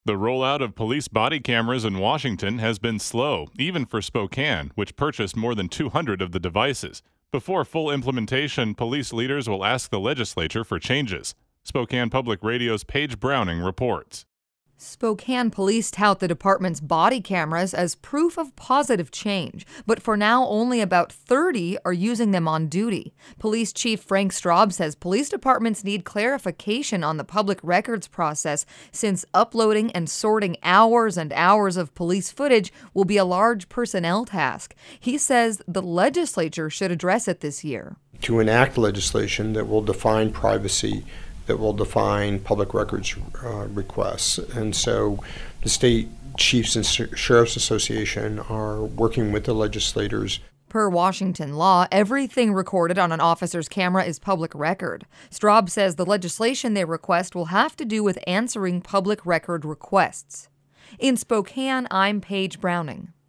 The rollout of police body cameras in Washington has been slow, even for Spokane, which purchased more than 200 of the devices. Before full implementation, police leaders will ask the legislature for changes. Spokane Public Radio's Paige Browning reports. Spokane police tout the department's body cameras as proof of positive change, but for now only about 30 are using them on duty. Police Chief Frank Straub says police departments need clarification on the public records process since uploading and sorting hours and hours of police footage will be a large personnel task. He says the legislature should address it this year. To enact legislation that will define privacy, that will define public records requests. And so the State Chiefs and Sheriffs Association are working with the legislators. Per Washington law, everything recorded on an officer's camera is public record. Straub says the legislation they request will have to do with answering public record requests. In Spokane, I'm Paige Browning.